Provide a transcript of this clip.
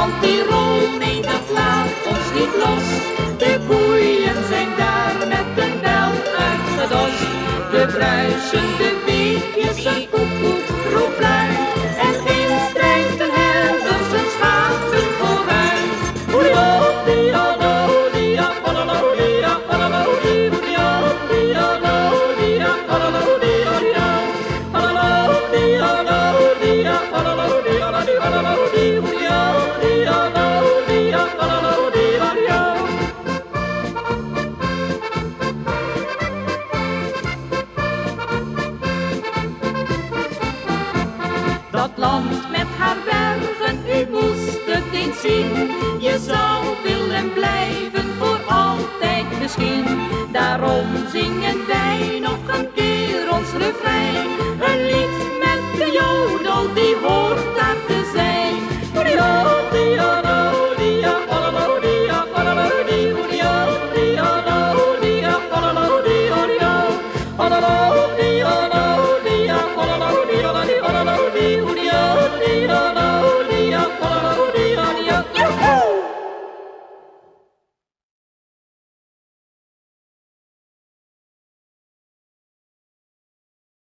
Want Tirol, nee, dat laat ons niet los. De koeien zijn daar met een bel uitgedost. De bruisende beekjes, een koekoek, roep blij. En ginds strijkt een herder zijn schapen vooruit. Dat land met haar bergen, u moest het eens zien. Je zou willen blijven voor altijd misschien. Daarom zingen wij nog een keer ons refrein. Een lied met de jodel, die hoort daar te zijn. Di